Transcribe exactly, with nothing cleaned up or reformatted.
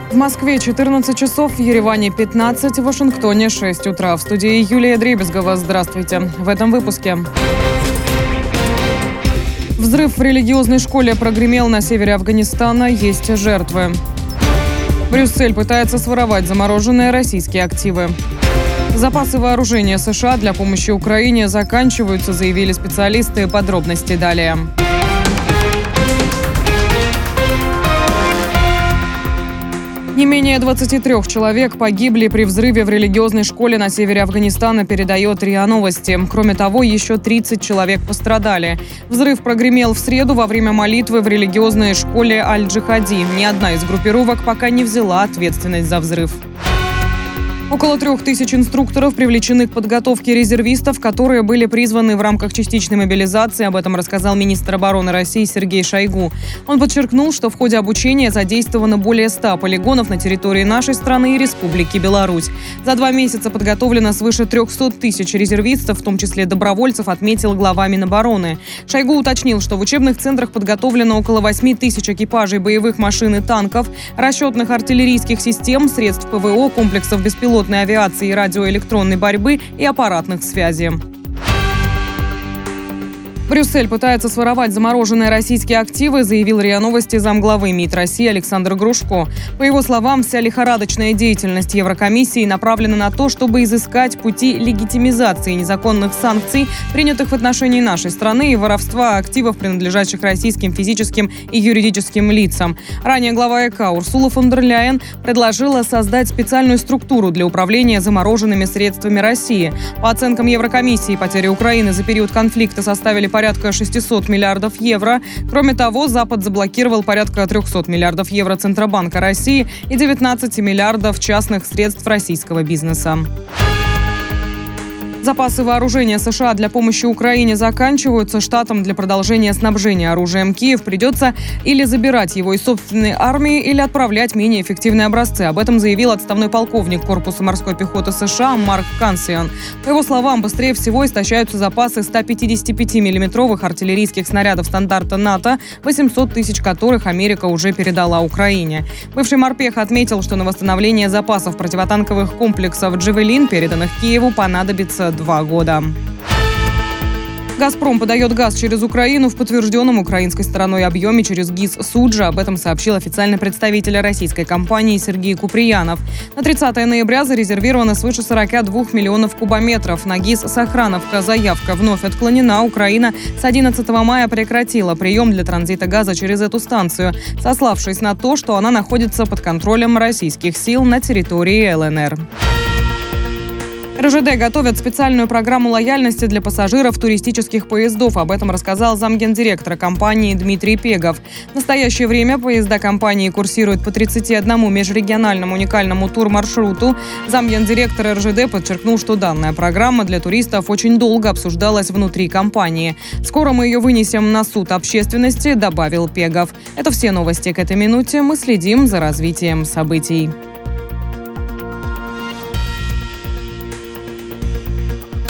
В Москве четырнадцать часов, в Ереване пятнадцать, в Вашингтоне шесть утра. В студии Юлия Дребезгова. Здравствуйте. В этом выпуске. Взрыв в религиозной школе прогремел на севере Афганистана. Есть жертвы. Брюссель пытается своровать замороженные российские активы. Запасы вооружения США для помощи Украине заканчиваются, заявили специалисты. Подробности далее. Не менее двадцати трёх человек погибли при взрыве в религиозной школе на севере Афганистана, передает РИА Новости. Кроме того, еще тридцать человек пострадали. Взрыв прогремел в среду во время молитвы в религиозной школе Аль-Джихади. Ни одна из группировок пока не взяла ответственность за взрыв. Около трех тысяч инструкторов привлечены к подготовке резервистов, которые были призваны в рамках частичной мобилизации. Об этом рассказал министр обороны России Сергей Шойгу. Он подчеркнул, что в ходе обучения задействовано более ста полигонов на территории нашей страны и Республики Беларусь. За два месяца подготовлено свыше трехсот тысяч резервистов, в том числе добровольцев, отметил глава Минобороны. Шойгу уточнил, что в учебных центрах подготовлено около восьми тысяч экипажей боевых машин и танков, расчетных артиллерийских систем, средств ПВО, комплексов беспилотных авиации и радиоэлектронной борьбы и аппаратных связей. Брюссель пытается своровать замороженные российские активы, заявил РИА Новости замглавы МИД России Александр Грушко. По его словам, вся лихорадочная деятельность Еврокомиссии направлена на то, чтобы изыскать пути легитимизации незаконных санкций, принятых в отношении нашей страны, и воровства активов, принадлежащих российским физическим и юридическим лицам. Ранее глава ЭК Урсула фон дер Ляйен предложила создать специальную структуру для управления замороженными средствами России. По оценкам Еврокомиссии, потери Украины за период конфликта составили порядка порядка шестисот миллиардов евро. Кроме того, Запад заблокировал порядка трехсот миллиардов евро Центробанка России и девятнадцать миллиардов частных средств российского бизнеса. Запасы вооружения США для помощи Украине заканчиваются. Штатам для продолжения снабжения оружием Киев придется или забирать его из собственной армии, или отправлять менее эффективные образцы. Об этом заявил отставной полковник корпуса морской пехоты США Марк Кансиан. По его словам, быстрее всего истощаются запасы ста пятидесятипятимиллиметровых артиллерийских снарядов стандарта НАТО, восемьсот тысяч которых Америка уже передала Украине. Бывший морпех отметил, что на восстановление запасов противотанковых комплексов «Джавелин», переданных Киеву, понадобится два года. «Газпром» подает газ через Украину в подтвержденном украинской стороной объеме через ГИС «Суджа». Об этом сообщил официальный представитель российской компании Сергей Куприянов. На тридцатое ноября зарезервировано свыше сорока двух миллионов кубометров. На ГИС «Сохрановка» заявка вновь отклонена. Украина с одиннадцатого мая прекратила прием для транзита газа через эту станцию, сославшись на то, что она находится под контролем российских сил на территории ЛНР. РЖД готовят специальную программу лояльности для пассажиров туристических поездов. Об этом рассказал замгендиректора компании Дмитрий Пегов. В настоящее время поезда компании курсируют по тридцати одному межрегиональному уникальному турмаршруту. Замгендиректор РЖД подчеркнул, что данная программа для туристов очень долго обсуждалась внутри компании. «Скоро мы ее вынесем на суд общественности», добавил Пегов. Это все новости к этой минуте. Мы следим за развитием событий.